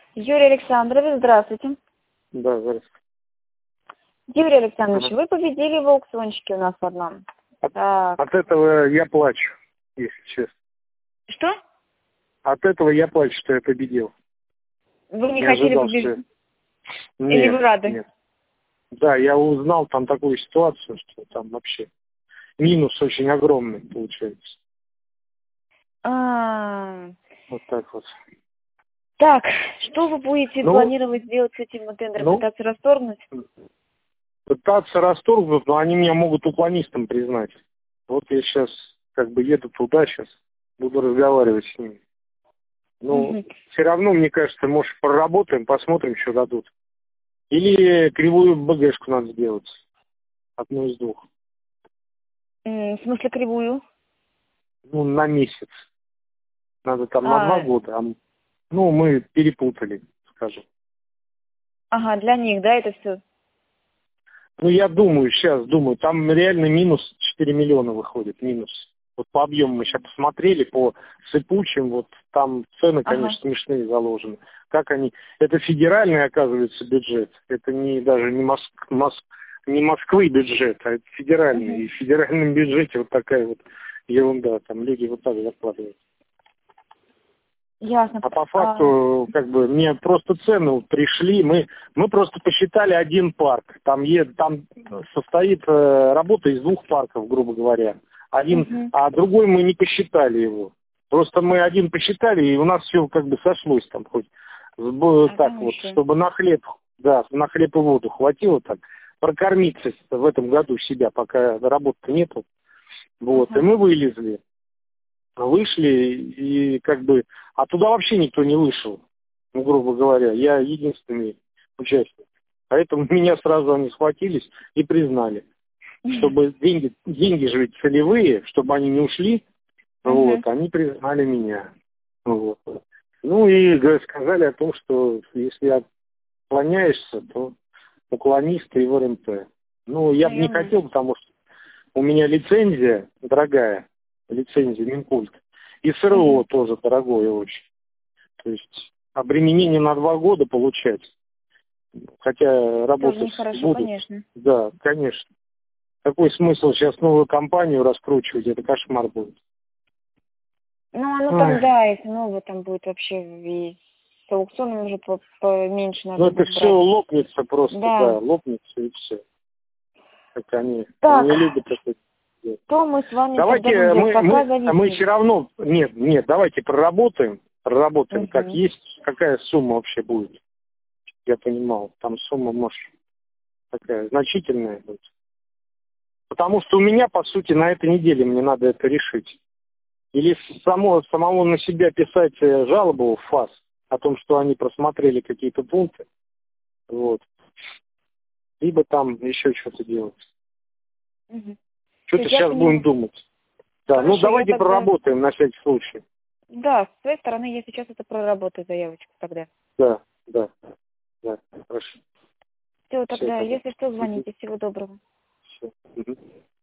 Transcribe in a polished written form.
Юрий Александрович, здравствуйте. Да, здравствуйте. Юрий Александрович, вы победили в аукциончике у нас в одном. От этого я плачу, если честно. Что? От этого я плачу, что я победил. Вы не хотели ожидал, победить? что... Или Нет, вы рады? нет. Да, я узнал там такую ситуацию, что там вообще минус очень огромный получается. Вот так вот. Так, что вы будете планировать сделать с этим тендером? Пытаться расторгнуть? Пытаться расторгнуть, но они меня могут уклонистом признать. Вот я сейчас как бы еду туда, сейчас буду разговаривать с ними. Ну, все равно, мне кажется, может, проработаем, посмотрим, что дадут. Или кривую БГшку надо сделать. Одну из двух. В смысле кривую? Ну, на месяц. Надо там на 2 года. Ну, мы перепутали, скажем. Ага, для них, да, это все? Ну, я думаю, сейчас думаю, там реально минус 4 миллиона выходит, минус. Вот по объему мы сейчас посмотрели, по сыпучим, вот там цены, конечно, смешные заложены. Как они... Это федеральный, оказывается, бюджет. Это не даже не Москвы бюджет, а это федеральный. И в федеральном бюджете вот такая вот ерунда. Там люди вот так зарплаты. Ясно. А по факту, как бы, мне просто цены пришли, мы просто посчитали один парк. Там состоит работа из 2 парков, грубо говоря. А другой мы не посчитали его. Просто мы один посчитали, и у нас все как бы сошлось там хоть. Так вот, чтобы на хлеб и воду хватило так, прокормиться в этом году себя, пока работы нету. Вот, и мы вылезли. Вышли и как бы... А туда вообще никто не вышел, ну, грубо говоря. Я единственный участник. Поэтому меня сразу они схватились и признали. Чтобы деньги же ведь целевые, чтобы они не ушли, вот, они признали меня. Вот. Ну и сказали о том, что если отклоняешься, то уклонисты и в РМТ. Ну, я бы не хотел, потому что у меня лицензия дорогая, лицензия Минкульт. И СРО тоже дорогое очень. То есть обременение на 2 года получать. Хотя работать будут. Конечно. Да, конечно. Какой смысл сейчас новую компанию раскручивать? Это кошмар будет. Ну там, да, если новое, там будет вообще и с аукционом уже поменьше надо. Ну, это все лопнется просто, да, лопнется и все. Как они не любят это. То мы с вами давайте мы все равно нет, давайте проработаем, как есть, какая сумма вообще будет. Я понимал, там сумма может такая значительная будет. Потому что у меня, по сути, на этой неделе мне надо это решить. Или самого на себя писать жалобу в ФАС о том, что они просмотрели какие-то пункты, вот. Либо там еще что-то делать. Что-то сейчас будем думать. Да, хорошо, ну давайте проработаем на всякий случай. Да, с своей стороны я сейчас это проработаю заявочку тогда. Да, хорошо. Все, тогда, если что, звоните. Всего доброго. Все.